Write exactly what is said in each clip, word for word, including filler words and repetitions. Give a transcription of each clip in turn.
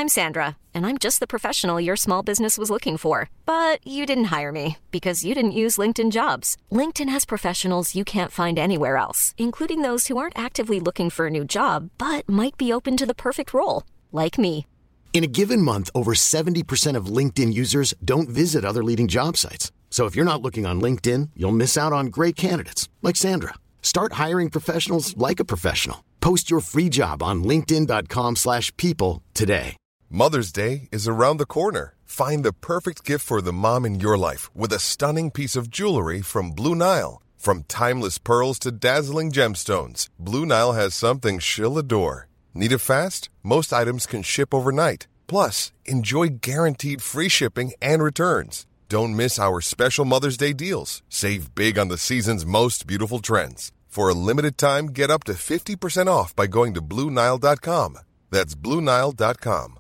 I'm Sandra, and I'm just the professional your small business was looking for. But you didn't hire me because you didn't use LinkedIn Jobs. LinkedIn has professionals you can't find anywhere else, including those who aren't actively looking for a new job, but might be open to the perfect role, like me. In a given month, over seventy percent of LinkedIn users don't visit other leading job sites. So if you're not looking on LinkedIn, you'll miss out on great candidates like Sandra. Start hiring professionals like a professional. Post your free job on linkedin dot com slash people today. Mother's Day is around the corner. Find the perfect gift for the mom in your life with a stunning piece of jewelry from Blue Nile. From timeless pearls to dazzling gemstones, Blue Nile has something she'll adore. Need it fast? Most items can ship overnight. Plus, enjoy guaranteed free shipping and returns. Don't miss our special Mother's Day deals. Save big on the season's most beautiful trends. For a limited time, get up to fifty percent off by going to Blue Nile dot com. That's Blue Nile dot com.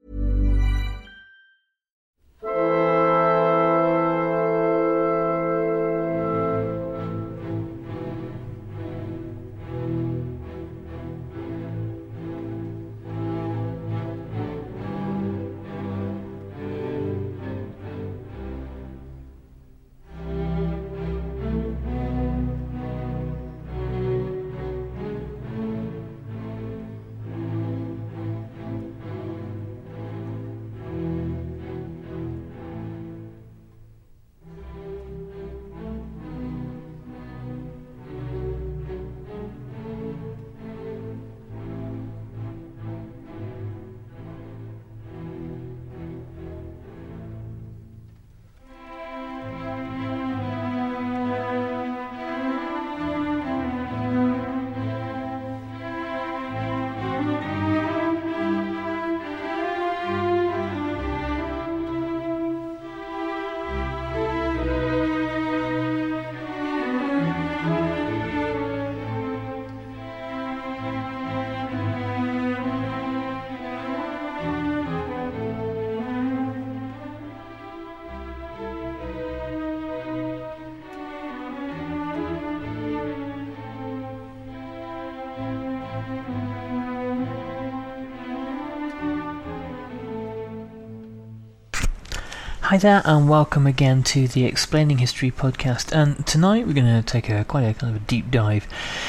Hi there, and welcome again to the Explaining History podcast. And tonight we're going to take a quite a kind of a deep dive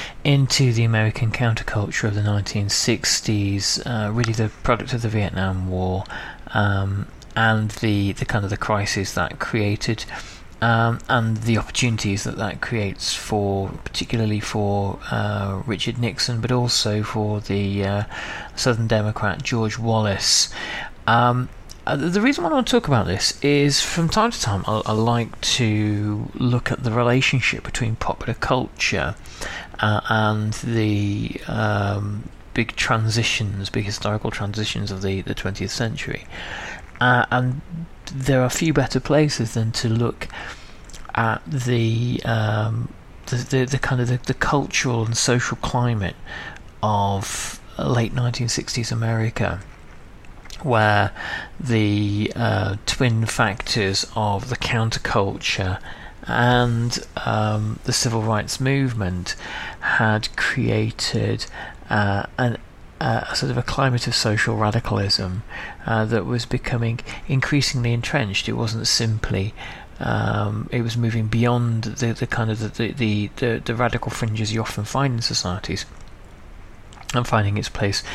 into the American counterculture of the nineteen sixties, uh, really the product of the Vietnam War, um, and the the kind of the crisis that created, um, and the opportunities that that creates for, particularly for uh, Richard Nixon, but also for the uh, Southern Democrat George Wallace. Um, Uh, the reason why I want to talk about this is from time to time I, I like to look at the relationship between popular culture uh, and the um, big transitions, big historical transitions of the, the twentieth century. Uh, and there are few better places than to look at the um, the, the, the kind of the, the cultural and social climate of late nineteen sixties America, where the uh, twin factors of the counterculture and um, the civil rights movement had created uh, an, uh, a sort of a climate of social radicalism uh, that was becoming increasingly entrenched. It wasn't simply Um, it was moving beyond the, the kind of the, the, the, the radical fringes you often find in societies, and finding its place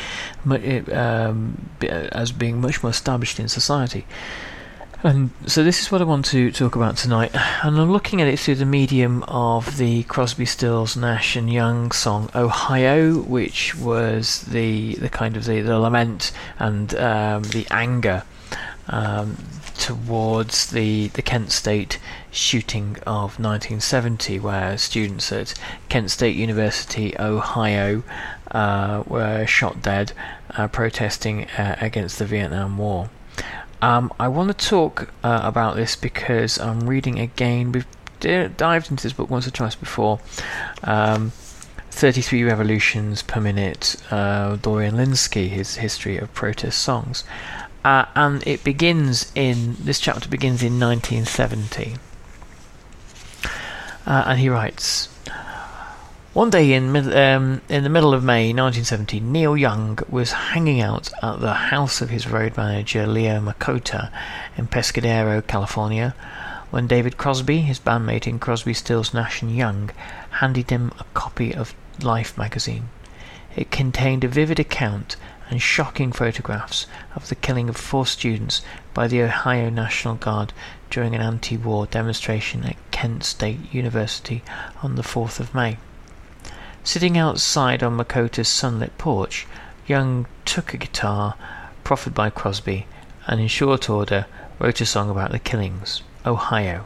um, as being much more established in society. And so this is what I want to talk about tonight, and I'm looking at it through the medium of the Crosby, Stills, Nash and Young song Ohio, which was the the kind of the, the lament and um, the anger um, towards the, the Kent State shooting of nineteen seventy, where students at Kent State University, Ohio, uh, were shot dead uh, protesting uh, against the Vietnam War. Um, I want to talk uh, about this because I'm reading again. We've d- dived into this book once or twice before. Um, thirty-three Revolutions per Minute, uh, Dorian Lynskey, his history of protest songs. Uh, and it begins in, this chapter begins in nineteen seventy. Uh, and he writes, One day in mid- um, in the middle of May nineteen seventy, Neil Young was hanging out at the house of his road manager Leo Makota in Pescadero, California, when David Crosby, his bandmate in Crosby, Stills, Nash and Young, handed him a copy of Life magazine. It contained a vivid account and shocking photographs of the killing of four students by the Ohio National Guard during an anti-war demonstration at Kent State University on the fourth of May. Sitting outside on Makota's sunlit porch, Young took a guitar proffered by Crosby and in short order wrote a song about the killings, Ohio.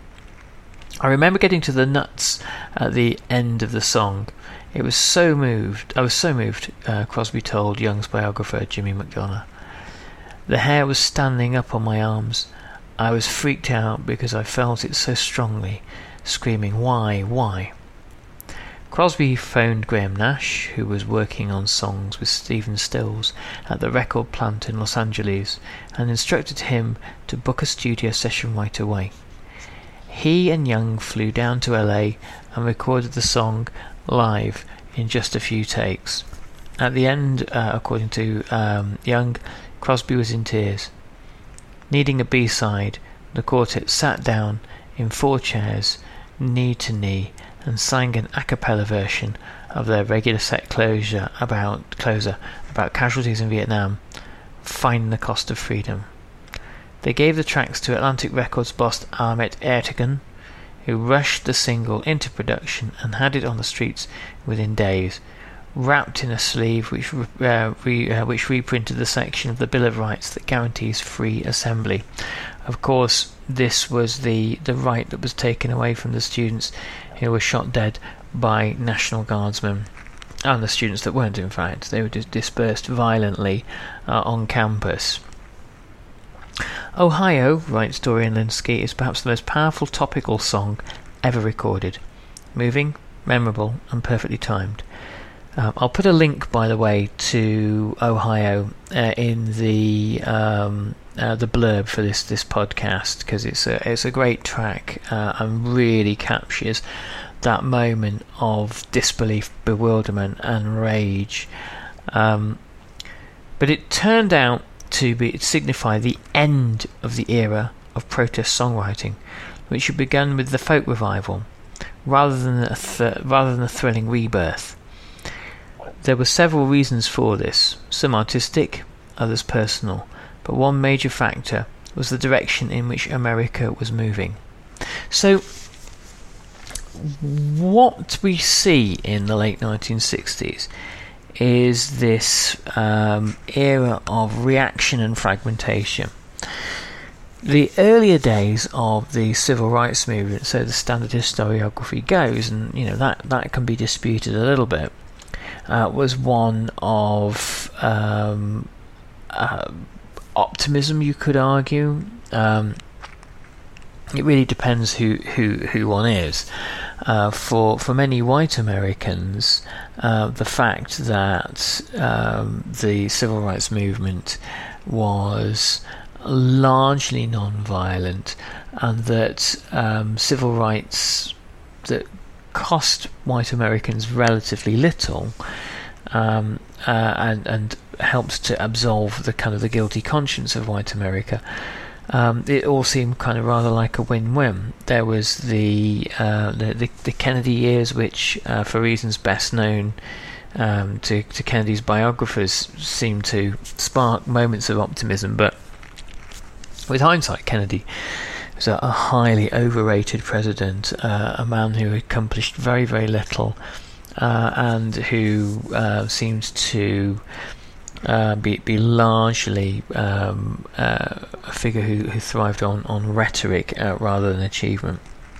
I remember getting to the nuts at the end of the song. It was so moved, I was so moved, uh, Crosby told Young's biographer Jimmy McDonough. The hair was standing up on my arms. I was freaked out because I felt it so strongly, screaming, "Why, why?" Crosby phoned Graham Nash, who was working on songs with Stephen Stills at the record plant in Los Angeles, and instructed him to book a studio session right away. He and Young flew down to L A and recorded the song live in just a few takes. At the end, uh, according to um, Young, Crosby was in tears. Needing a B-side, the quartet sat down in four chairs, knee to knee, and sang an a cappella version of their regular set closure about closer about casualties in Vietnam, Find the Cost of Freedom. They gave the tracks to Atlantic Records boss Ahmet Ertegun, who rushed the single into production and had it on the streets within days, wrapped in a sleeve which uh, re, uh, which reprinted the section of the Bill of Rights that guarantees free assembly. Of course, this was the, the right that was taken away from the students who were shot dead by National Guardsmen, and the students that weren't, in fact. They were dis- dispersed violently uh, on campus. Ohio, writes Dorian Linsky, is perhaps the most powerful topical song ever recorded. Moving, memorable, and perfectly timed. Um, I'll put a link, by the way, to Ohio uh, in the um, uh, the blurb for this this podcast, because it's a it's a great track uh, and really captures that moment of disbelief, bewilderment, and rage. Um, but it turned out to be signify the end of the era of protest songwriting, which had begun with the folk revival, rather than a th- rather than a thrilling rebirth. There were several reasons for this, some artistic, others personal, but one major factor was the direction in which America was moving. So, what we see in the late nineteen sixties is this um, era of reaction and fragmentation. The earlier days of the civil rights movement, so the standard historiography goes, and you know that, that can be disputed a little bit, uh, was one of um, uh, optimism, you could argue. Um, it really depends who, who, who one is. Uh, for for many white Americans, uh, the fact that um, the civil rights movement was largely non-violent, and that um, civil rights that cost white Americans relatively little, um, uh, and and helped to absolve the kind of the guilty conscience of white America. Um, it all seemed kind of rather like a win-win. There was the uh, the, the, the Kennedy years, which, uh, for reasons best known um, to, to Kennedy's biographers, seemed to spark moments of optimism. But with hindsight, Kennedy was a, a highly overrated president, uh, a man who accomplished very, very little, uh, and who uh, seemed to Uh, be be largely um, uh, a figure who, who thrived on on rhetoric uh, rather than achievement.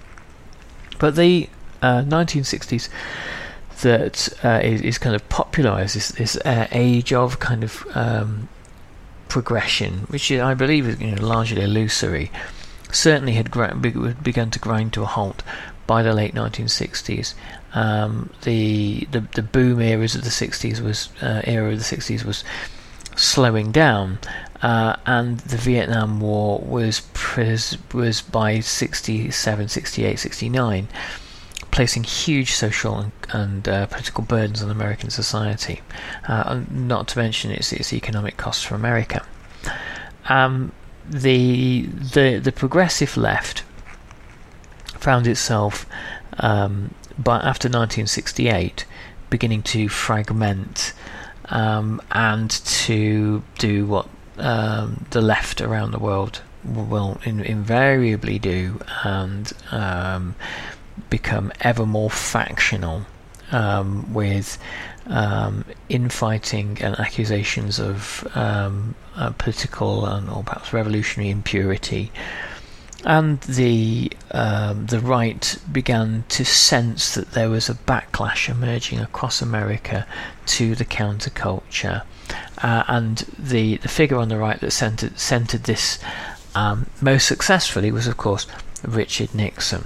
But the uh, nineteen sixties that uh, is, is kind of popularised this this uh, age of kind of um, progression, which I believe is, you know, largely illusory, certainly had gra- begun to grind to a halt by the late nineteen sixties. Um, the, the the boom eras of the sixties was uh, era of the sixties was slowing down, uh, and the Vietnam War was pres- was by sixty-seven, sixty-eight, sixty-nine placing huge social and, and uh, political burdens on American society, uh, not to mention its, its economic costs for America. Um, the the the progressive left found itself um, by after nineteen sixty-eight beginning to fragment um, and to do what um, the left around the world will in, invariably do, and um, become ever more factional, um, with um, infighting and accusations of um, uh, political and or perhaps revolutionary impurity. And the um, the right began to sense that there was a backlash emerging across America to the counterculture, uh, and the the figure on the right that centered centered this um, most successfully was, of course, Richard Nixon.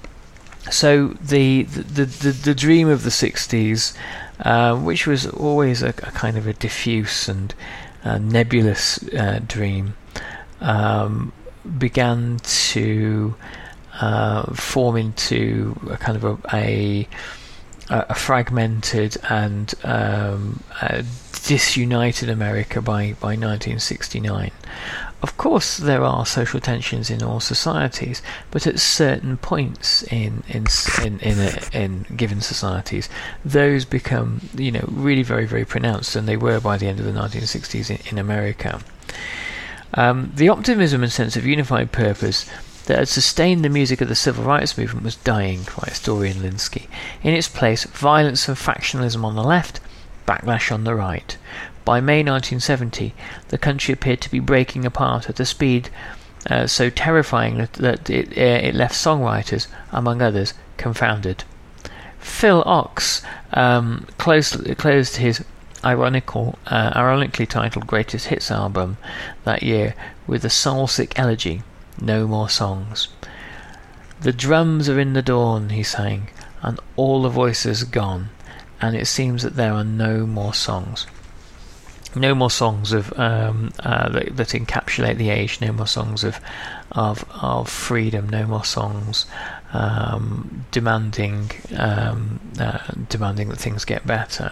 So the the the, the dream of the sixties, uh, which was always a, a kind of a diffuse and uh, nebulous uh, dream, um, began to uh, form into a kind of a a, a fragmented and um, a disunited America by, by nineteen sixty-nine. Of course, there are social tensions in all societies, but at certain points in in in in, a, in given societies, those become, you know, really very very pronounced, and they were by the end of the nineteen sixties in, in America. Um, the optimism and sense of unified purpose that had sustained the music of the civil rights movement was dying, writes Dorian Lynskey. In its place, violence and factionalism on the left, backlash on the right. By May nineteen seventy, the country appeared to be breaking apart at a speed uh, so terrifying that, that it, uh, it left songwriters, among others, confounded. Phil Ochs um, closed, closed his ironical, uh, ironically titled Greatest Hits album that year with the soul-sick elegy, No More Songs. The drums are in the dawn, he sang, and all the voices are gone, and it seems that there are no more songs. No more songs of um, uh, that, that encapsulate the age. No more songs of of of freedom. No more songs um, demanding um, uh, demanding that things get better.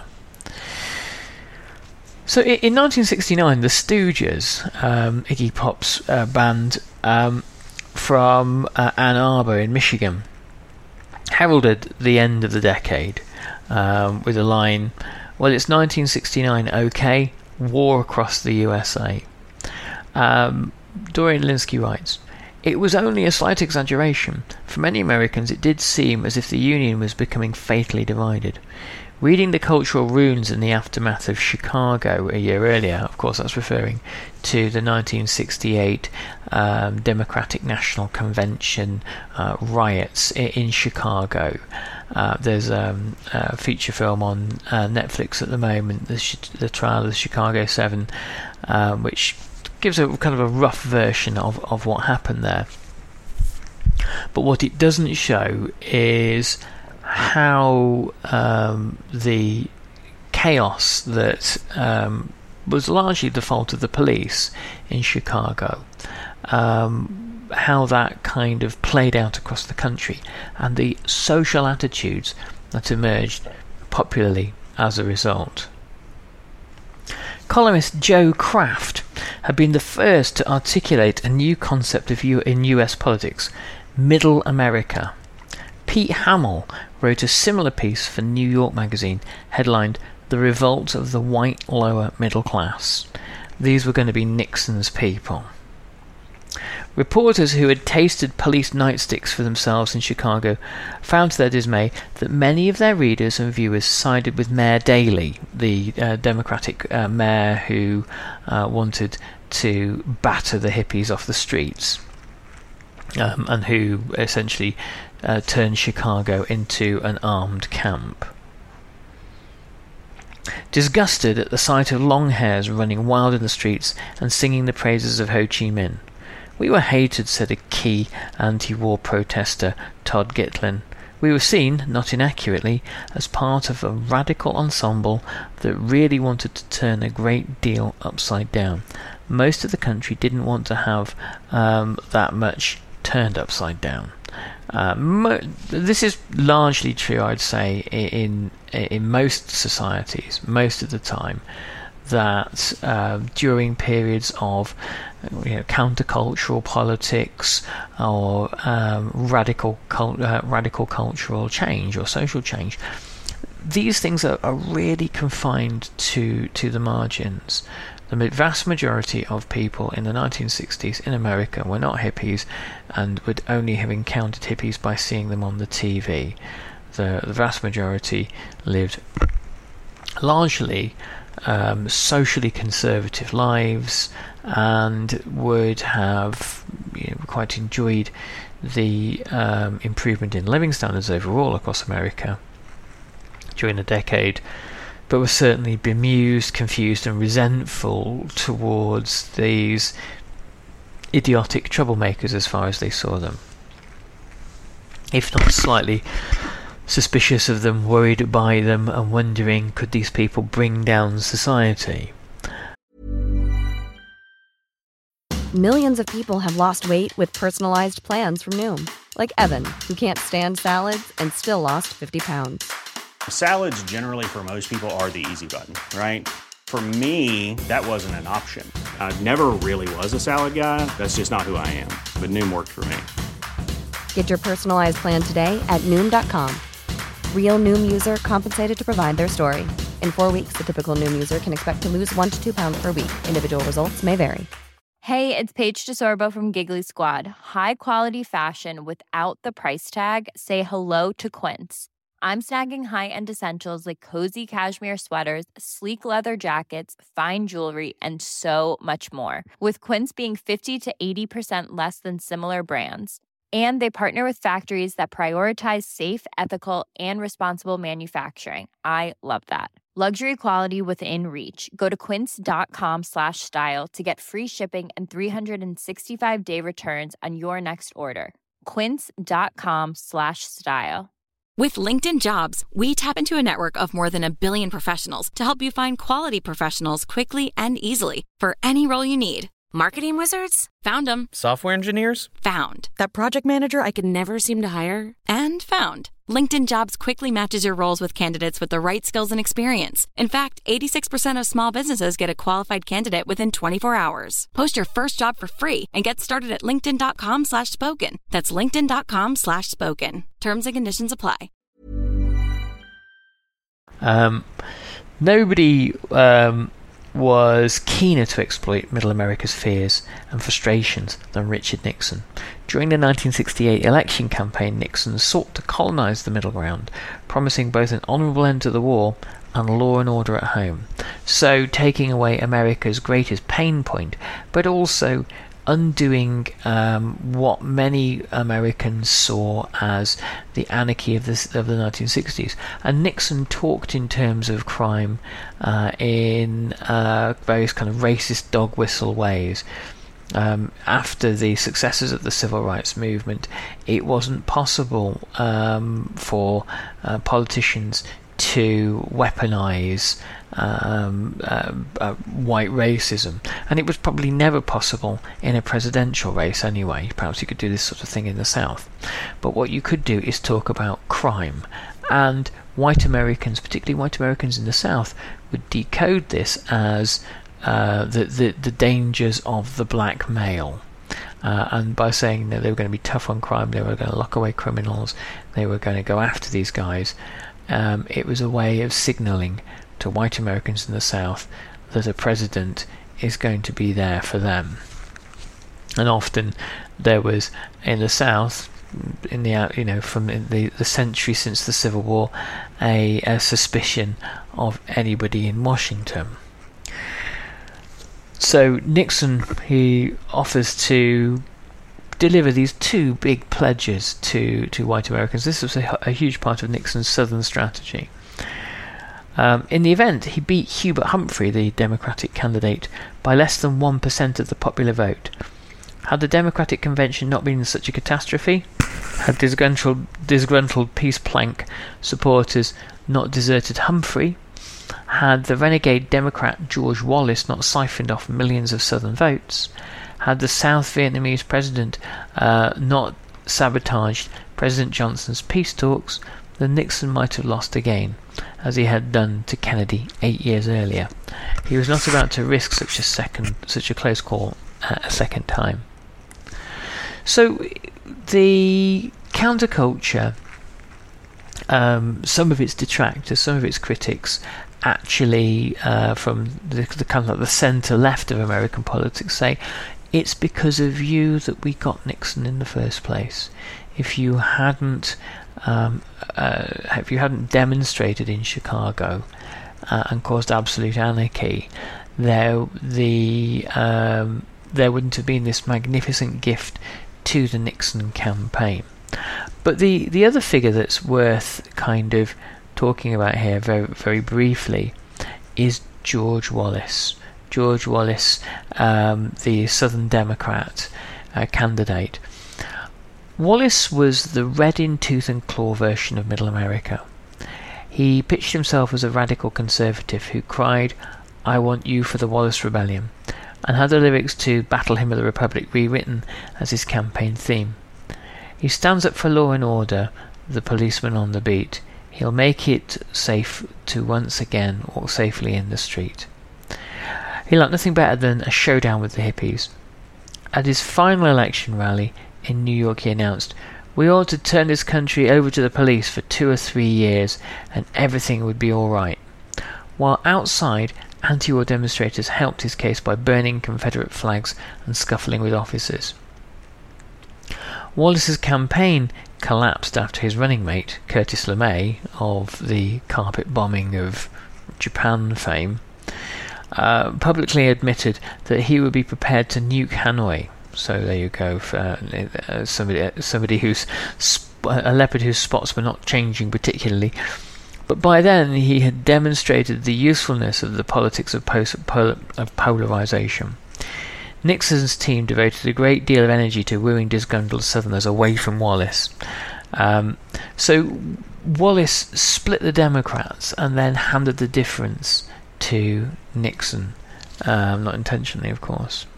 So in nineteen sixty-nine, the Stooges, um, Iggy Pop's uh, band um, from uh, Ann Arbor in Michigan, heralded the end of the decade um, with a line, "Well, it's nineteen sixty-nine, okay, war across the U S A." Um, Dorian Lynskey writes, "It was only a slight exaggeration. For many Americans it did seem as if the Union was becoming fatally divided. Reading the cultural runes in the aftermath of Chicago a year earlier," of course that's referring to the nineteen sixty-eight um, Democratic National Convention uh, riots in, in Chicago. Uh, there's um, a feature film on uh, Netflix at the moment, the, sh- the trial of the Chicago Seven, um, which gives a kind of a rough version of, of what happened there. But what it doesn't show is how um, the chaos that um, was largely the fault of the police in Chicago, um, how that kind of played out across the country, and the social attitudes that emerged popularly as a result. Columnist Joe Kraft had been the first to articulate a new concept of U- in U S politics, Middle America. Pete Hamill wrote a similar piece for New York magazine, headlined "The Revolt of the White Lower Middle Class." These were going to be Nixon's people. Reporters who had tasted police nightsticks for themselves in Chicago found to their dismay that many of their readers and viewers sided with Mayor Daley, the uh, Democratic uh, mayor who uh, wanted to batter the hippies off the streets, um, and who essentially uh, turned Chicago into an armed camp. Disgusted at the sight of long hairs running wild in the streets and singing the praises of Ho Chi Minh, "We were hated," said a key anti-war protester, Todd Gitlin. "We were seen, not inaccurately, as part of a radical ensemble that really wanted to turn a great deal upside down. Most of the country didn't want to have um, that much turned upside down." Uh, mo- this is largely true, I'd say, in in most societies, most of the time, that uh, during periods of you know, countercultural politics or um, radical cult- uh, radical cultural change or social change, these things are, are really confined to to the margins. The vast majority of people in the nineteen sixties in America were not hippies and would only have encountered hippies by seeing them on the T V. The, the vast majority lived largely um, socially conservative lives and would have you know, quite enjoyed the um, improvement in living standards overall across America during the decade, but were certainly bemused, confused and resentful towards these idiotic troublemakers as far as they saw them. If not slightly suspicious of them, worried by them and wondering, could these people bring down society? Millions of people have lost weight with personalized plans from Noom. Like Evan, who can't stand salads and still lost fifty pounds. Salads generally for most people are the easy button, right? For me, that wasn't an option. I never really was a salad guy. That's just not who I am. But Noom worked for me. Get your personalized plan today at Noom dot com. Real Noom user compensated to provide their story. In four weeks, the typical Noom user can expect to lose one to two pounds per week. Individual results may vary. Hey, it's Paige DeSorbo from Giggly Squad. High quality fashion without the price tag. Say hello to Quince. I'm snagging high-end essentials like cozy cashmere sweaters, sleek leather jackets, fine jewelry, and so much more. With Quince being fifty to eighty percent less than similar brands. And they partner with factories that prioritize safe, ethical, and responsible manufacturing. I love that. Luxury quality within reach. Go to quince.com slash style to get free shipping and three sixty-five day returns on your next order. Quince.com slash style. With LinkedIn Jobs, we tap into a network of more than a billion professionals to help you find quality professionals quickly and easily for any role you need. Marketing wizards? Found them. Software engineers? Found. That project manager I could never seem to hire? And found. LinkedIn Jobs quickly matches your roles with candidates with the right skills and experience. In fact, eighty-six percent of small businesses get a qualified candidate within twenty-four hours. Post your first job for free and get started at linkedin.com slash spoken. That's linkedin.com slash spoken. Terms and conditions apply. Um, nobody um, was keener to exploit Middle America's fears and frustrations than Richard Nixon. During the nineteen sixty-eight election campaign, Nixon sought to colonize the middle ground, promising both an honorable end to the war and law and order at home. So taking away America's greatest pain point, but also undoing um, what many Americans saw as the anarchy of, this, of the nineteen sixties. And Nixon talked in terms of crime uh, in uh, various kind of racist dog whistle ways. Um, after the successes of the civil rights movement, it wasn't possible um, for uh, politicians to weaponize um, uh, uh, white racism, and it was probably never possible in a presidential race anyway. Perhaps you could do this sort of thing in the South, but what you could do is talk about crime, and white Americans, particularly white Americans in the South, would decode this as uh, the, the the dangers of the black male. Uh, and by saying that they were going to be tough on crime, they were going to lock away criminals, they were going to go after these guys, um, it was a way of signalling to white Americans in the South that a president is going to be there for them. And often there was in the South, in the you know from the the century since the Civil War, a, a suspicion of anybody in Washington. So Nixon, he offers to deliver these two big pledges to, to white Americans. This was a, a huge part of Nixon's Southern strategy. Um, in the event, he beat Hubert Humphrey, the Democratic candidate, by less than one percent of the popular vote. Had the Democratic convention not been such a catastrophe, had disgruntled, disgruntled Peace Plank supporters not deserted Humphrey, had the renegade Democrat George Wallace not siphoned off millions of Southern votes, had the South Vietnamese president uh, not sabotaged President Johnson's peace talks, then Nixon might have lost again, as he had done to Kennedy eight years earlier. He was not about to risk such a second, such a close call uh, a second time. So the counterculture, um, some of its detractors, some of its critics, actually uh, from the, the kind of like the centre left of American politics, say it's because of you that we got Nixon in the first place. If you hadn't, um, uh, if you hadn't demonstrated in Chicago uh, and caused absolute anarchy, there the um, there wouldn't have been this magnificent gift to the Nixon campaign. But the the other figure that's worth kind of talking about here very very briefly is George Wallace. George Wallace, um, the Southern Democrat uh, candidate. Wallace was the red in tooth and claw version of Middle America. He pitched himself as a radical conservative who cried, "I want you for the Wallace Rebellion," and had the lyrics to Battle Hymn of the Republic rewritten as his campaign theme. He stands up for law and order, the policeman on the beat. He'll make it safe to once again walk safely in the street. He liked nothing better than a showdown with the hippies. At his final election rally in New York, he announced, "We ought to turn this country over to the police for two or three years and everything would be all right." While outside, anti-war demonstrators helped his case by burning Confederate flags and scuffling with officers. Wallace's campaign collapsed after his running mate, Curtis LeMay, of the carpet bombing of Japan fame, uh, publicly admitted that he would be prepared to nuke Hanoi. So there you go, for uh, somebody somebody who's sp- a leopard whose spots were not changing particularly. But by then he had demonstrated the usefulness of the politics of, post- pol- of polarization. Nixon's team devoted a great deal of energy to wooing disgruntled Southerners away from Wallace. Um, so Wallace split the Democrats and then handed the difference to Nixon, um, not intentionally, of course.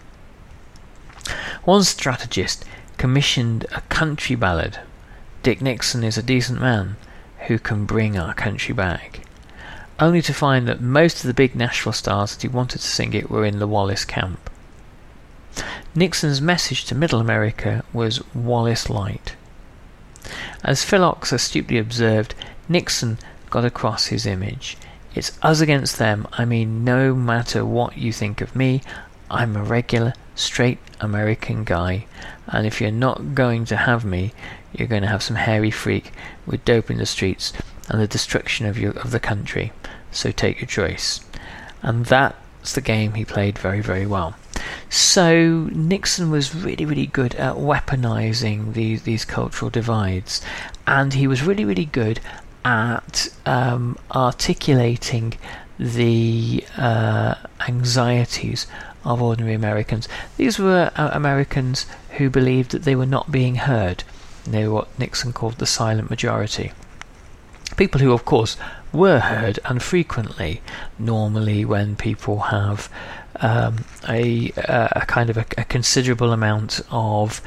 One strategist commissioned a country ballad. Dick Nixon is a decent man who can bring our country back, only to find that most of the big Nashville stars that he wanted to sing it were in the Wallace camp. Nixon's message to Middle America was Wallace Light. As Phil Ochs astutely observed, Nixon got across his image. It's us against them. I mean, no matter what you think of me, I'm a regular, straight American guy, and if you're not going to have me, you're going to have some hairy freak with dope in the streets and the destruction of your of the country. So take your choice. And that's the game he played very, very well. So Nixon was really, really good at weaponizing these these cultural divides, and he was really, really good at um, articulating the uh, anxieties of ordinary Americans. These were uh, Americans who believed that they were not being heard. They were what Nixon called the silent majority. People who, of course, were heard, and frequently, normally when people have um, a, a kind of a, a considerable amount of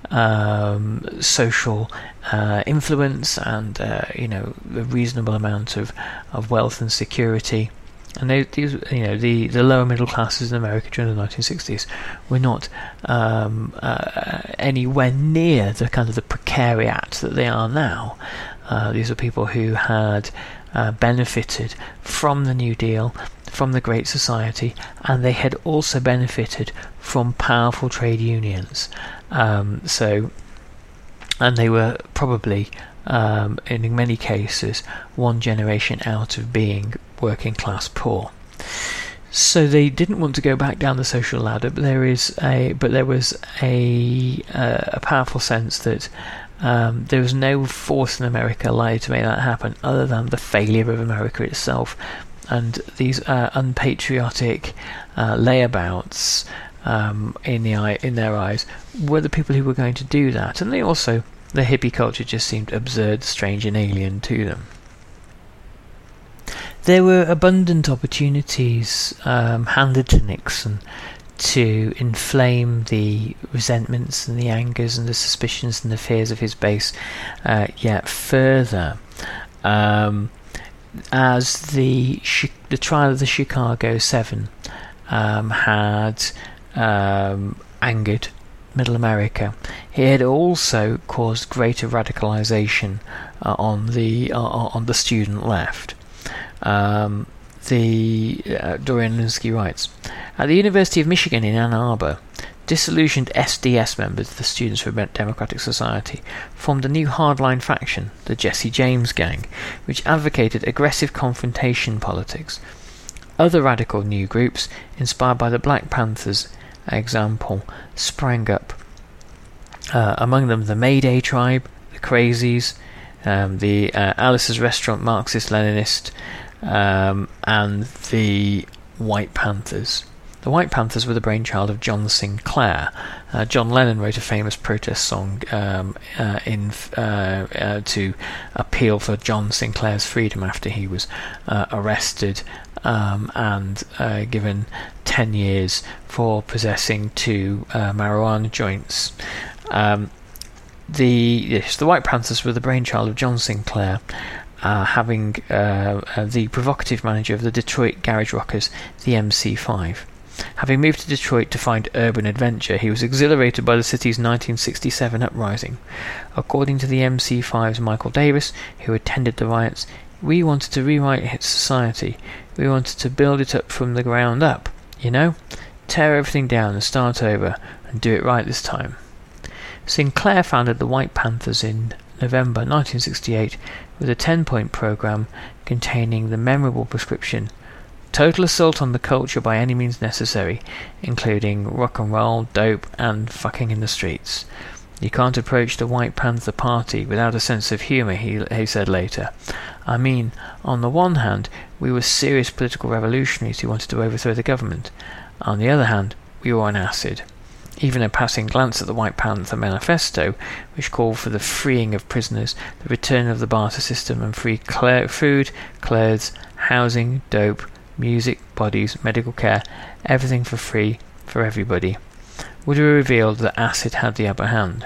um, social uh, influence and uh, you know a reasonable amount of, of wealth and security. And they, these, you know, the, the lower middle classes in America during the nineteen sixties were not um, uh, anywhere near the kind of the precariat that they are now. Uh, these are people who had uh, benefited from the New Deal, from the Great Society, and they had also benefited from powerful trade unions. Um, so, and they were probably, um, in many cases, one generation out of being working class poor. So they didn't want to go back down the social ladder, but there is a but there was a uh, a powerful sense that um, there was no force in America likely to make that happen other than the failure of America itself. And these uh, unpatriotic uh, layabouts um, in the eye, in their eyes were the people who were going to do that, and they also the hippie culture just seemed absurd, strange, and alien to them. There were abundant opportunities um, handed to Nixon to inflame the resentments and the angers and the suspicions and the fears of his base uh, yet further. Um, as the the trial of the Chicago Seven um, had um, angered Middle America, it had also caused greater radicalization uh, on the uh, on the student left. Um, the uh, Dorian Lynskey writes, at the University of Michigan in Ann Arbor, disillusioned S D S members of the Students for Democratic Society formed a new hardline faction, the Jesse James Gang, which advocated aggressive confrontation politics. Other radical new groups, inspired by the Black Panthers example, sprang up. Uh, among them the Mayday Tribe, the Crazies, um, the uh, Alice's Restaurant Marxist-Leninist, um, and the White Panthers. The White Panthers were the brainchild of John Sinclair. Uh, John Lennon wrote a famous protest song um, uh, in uh, uh, to appeal for John Sinclair's freedom after he was uh, arrested um, and uh, given ten years for possessing two uh, marijuana joints. Um, the yes, the White Panthers were the brainchild of John Sinclair, uh, having uh, uh, the provocative manager of the Detroit garage rockers, the M C five. Having moved to Detroit to find urban adventure, he was exhilarated by the city's nineteen sixty-seven uprising. According to the M C five's Michael Davis, who attended the riots, we wanted to rewrite society. We wanted to build it up from the ground up, you know? Tear everything down and start over, and do it right this time. Sinclair founded the White Panthers in November nineteen sixty-eight with a ten-point program containing the memorable prescription: total assault on the culture by any means necessary, including rock and roll, dope, and fucking in the streets. You can't approach the White Panther Party without a sense of humour, he, he said later. I mean, on the one hand, we were serious political revolutionaries who wanted to overthrow the government. On the other hand, we were on acid. Even a passing glance at the White Panther Manifesto, which called for the freeing of prisoners, the return of the barter system, and free cl- food, clothes, housing, dope, music, bodies, medical care, everything for free, for everybody, would have revealed that acid had the upper hand.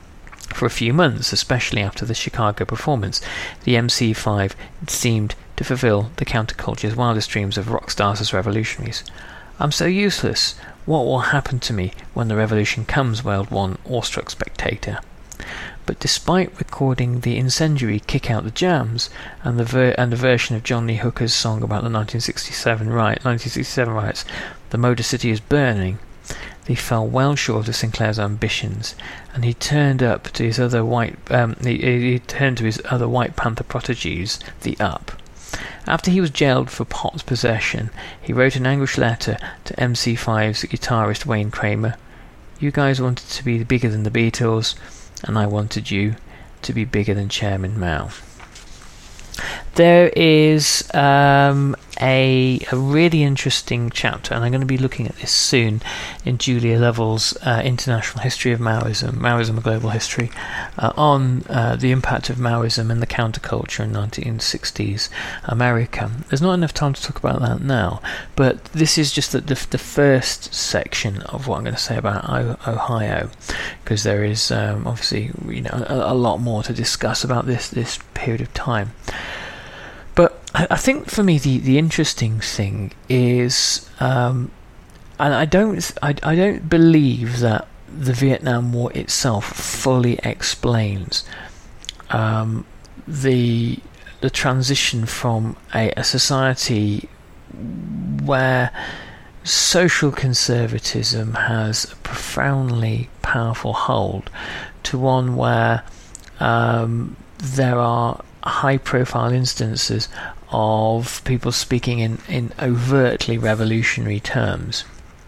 For a few months, especially after the Chicago performance, the M C five seemed to fulfill the counterculture's wildest dreams of rock stars as revolutionaries. I'm so useless. What will happen to me when the revolution comes? Wailed one awestruck spectator. But despite recording the incendiary Kick Out the Jams and the ver- and a version of John Lee Hooker's song about the nineteen sixty-seven riot, nineteen sixty-seven riots, The Motor City is Burning, they fell well short of Sinclair's ambitions, and he turned up to his other white um, he, he turned to his other White Panther proteges, the Up. After he was jailed for pot possession, he wrote an anguished letter to M C five's guitarist Wayne Kramer. You guys wanted to be bigger than the Beatles, and I wanted you to be bigger than Chairman Mao. There is um, a, a really interesting chapter, and I'm going to be looking at this soon, in Julia Lovell's uh, International History of Maoism, Maoism a Global History, uh, on uh, the impact of Maoism and the counterculture in nineteen sixties America. There's not enough time to talk about that now, but this is just the, the, the first section of what I'm going to say about o- Ohio, because there is um, obviously you know a, a lot more to discuss about this this period of time. But I think for me the, the interesting thing is, um, and I don't I, I don't believe that the Vietnam War itself fully explains um, the the transition from a, a society where social conservatism has a profoundly powerful hold to one where um, there are high-profile instances of people speaking in, in overtly revolutionary terms.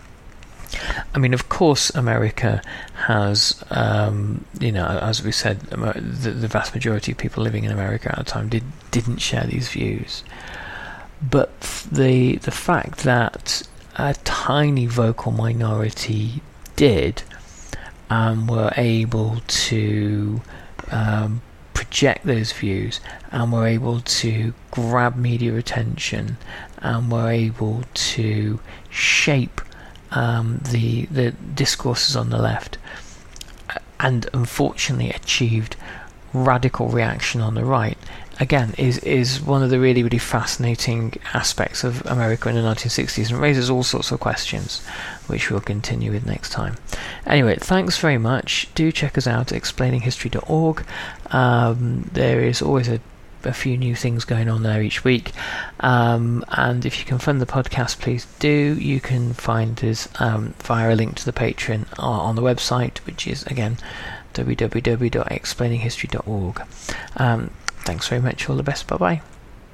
I mean, of course, America has, um, you know, as we said, the, the vast majority of people living in America at the time did, didn't share these views. But the the fact that a tiny vocal minority did, and were able to um, project those views, and were able to grab media attention, and were able to shape um, the the discourses on the left, and unfortunately achieved radical reaction on the right, again, is is one of the really, really fascinating aspects of America in the nineteen sixties, and raises all sorts of questions, which we'll continue with next time. Anyway, thanks very much. Do check us out at explaining history dot org. Um, there is always a a few new things going on there each week, um, and if you can fund the podcast, please do. You can find us um, via a link to the Patreon on the website, which is again w w w dot explaining history dot org. Um, thanks very much. All the best. Bye bye.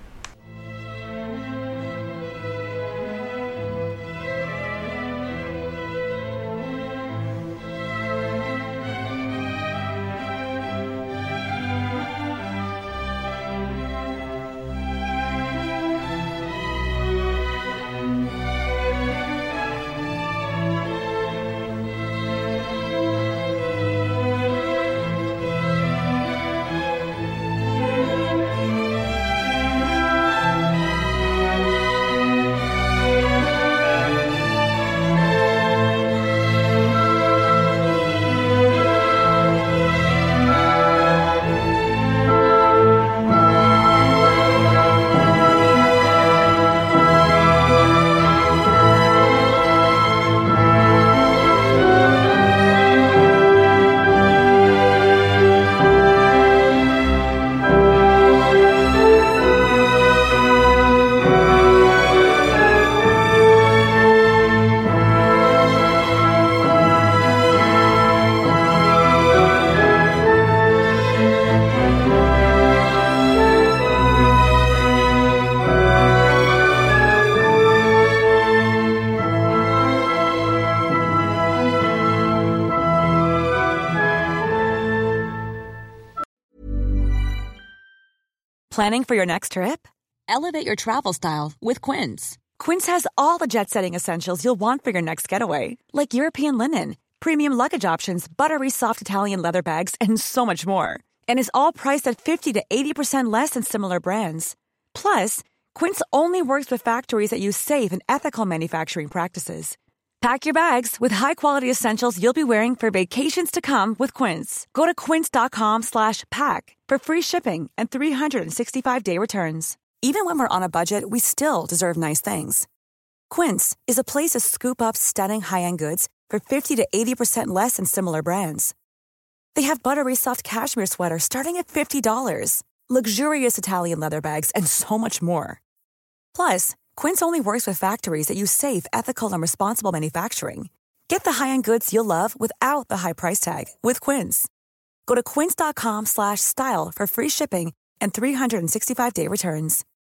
Planning for your next trip? Elevate your travel style with Quince. Quince has all the jet-setting essentials you'll want for your next getaway, like European linen, premium luggage options, buttery soft Italian leather bags, and so much more. And is all priced at fifty to eighty percent less than similar brands. Plus, Quince only works with factories that use safe and ethical manufacturing practices. Pack your bags with high-quality essentials you'll be wearing for vacations to come with Quince. Go to quince.com slash pack for free shipping and three sixty-five day returns. Even when we're on a budget, we still deserve nice things. Quince is a place to scoop up stunning high-end goods for fifty to eighty percent less than similar brands. They have buttery soft cashmere sweaters starting at fifty dollars, luxurious Italian leather bags, and so much more. Plus, Quince only works with factories that use safe, ethical, and responsible manufacturing. Get the high-end goods you'll love without the high price tag with Quince. Go to quince.com slash style for free shipping and three sixty-five day returns.